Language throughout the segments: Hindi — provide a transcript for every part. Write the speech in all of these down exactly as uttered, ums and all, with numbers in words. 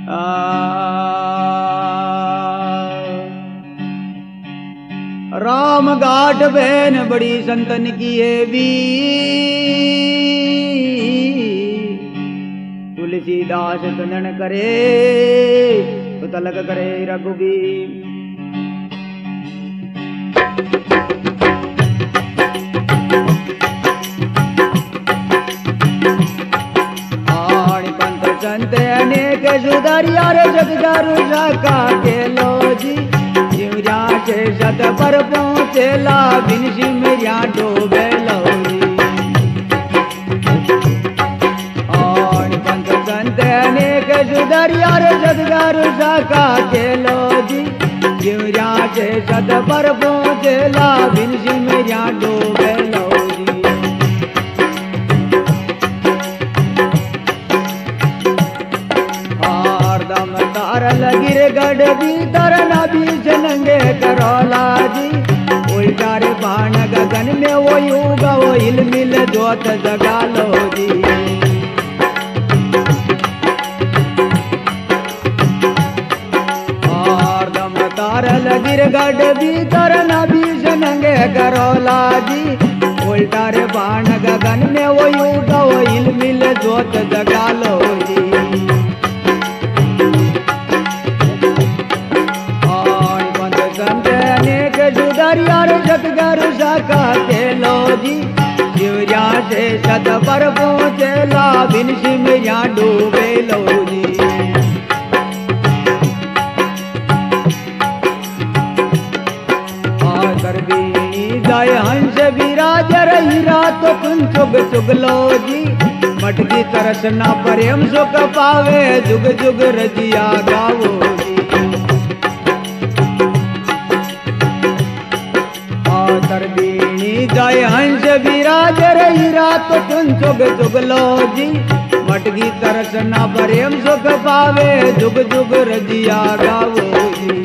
आ राम घाट बहन बड़ी संतन की है भी तुलसीदास तंदन करे तो तलक करे रघुबीर। संत अनेक सुधारिया रे जगदारु शाखा के लो जी जिमरा से सत पर पहुँचेला बिन सिमरिया डोबे लो जी। और पंत संत अनेक सुधारिया रे जगदारु शाखा के लो जी जिमरा से सत पर पहुँचेला बिन सिमरिया डोबे लो जी। गिर गढ़ भीतर नबी नंगे करोला जी उल्टा रे बाण गगन में वो युग वो हिल मिल जोत जगा लो जी। और दम तारल गिर गढ़ भीतर नबी नंगे करोला जी उल्टा रे बाण गगन में वो युग वो हिल मिल जोत जगा लो जी। सतगर शाखा के लो जी शिवरिया से सत पर पहुँचेला बिन सिमरिया डूबे लो जी। आकर भी जाय हंस विराज हीरा तो तुम चुग चुग लो जी मटकी तरस ना प्रेम सुख पावे जुग जुग रजिया गावो जी। तरबीनी जाय हंस विराज हीरा तो तुम चुग चुग लो जी मटकी तरस ना प्रेम सुख पावे जुग जुग रजिया गावो जी।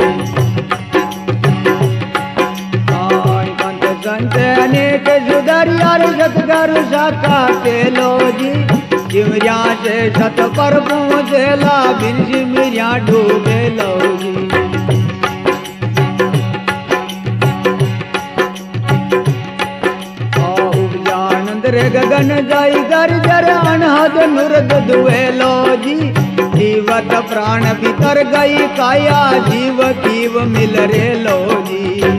पंत संत अनेक सुधारिया रे सतगुरु शाखा के लो जी सिमरिया से सत पर पहुँचेला बिन सिमरिया डूबे लो जी। रे गगन जाई कर जर अनहद नुरद दुए लो जी जीवत प्राण भीतर गई काया जीव जीव मिल रे लो जी।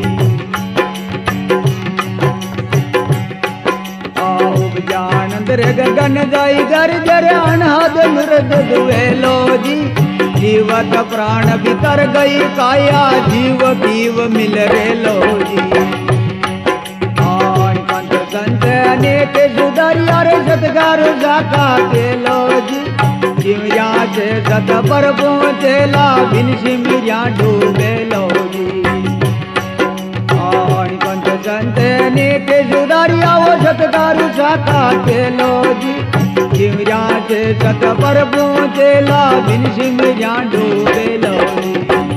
आउब जानंद रे गगन जाई कर जर अनहद नुरद दुए लो जी जीवत प्राण भीतर गई काया जीव जीव मिल रे लो जी। संत अनेक सुधारिया रे सतगुरु शाखा के लो जी सिमरिया से सत पर पहुँचेला बिन सिमरिया डूबे लो जी। और पंत संत अनेक सुधारिया वो सतगुरु शाखा के लो जी सिमरिया से सत पर पहुँचेला बिन सिमरिया डूबे लो जी।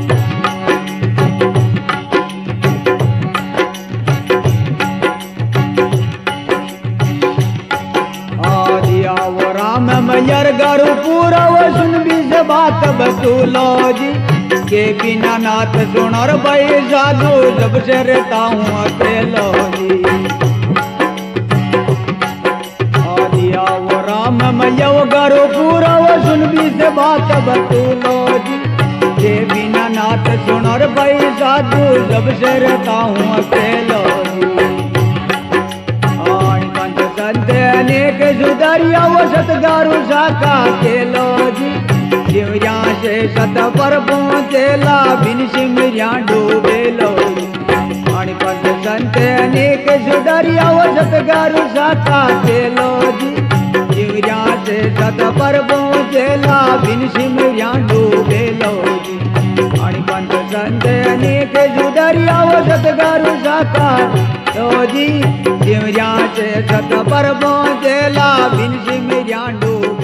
मैयर गारू पूरा वो सुन भी से बात बतूलो जी के बिना नाथ सुनर भाई जादू जब से रहता हूँ अकेलो जी। आदिया वो राम मैया वो गारू पूरा वो सुन भी से बात बतूलो जी के बिना नाथ सुनर भाई जादू जब से रहता हूँ अकेलो जी। अनेक सुधारिया वो सतगुरु शाखा के लो जी सिमरिया से सत पर पहुँचेला बिन सिमरिया डूबे लो जी। पंत संत अनेक सुधारिया वो सतगुरु शाखा के लो जी सिमरिया से सत पर पहुँचेला बिन सिमरिया डूबे लो जी। पंत संत अनेक सुधारिया वो सतगुरु शाखा लो जी सिमरिया से सत पर पहुँचेला बिन सिमरिया डूबे।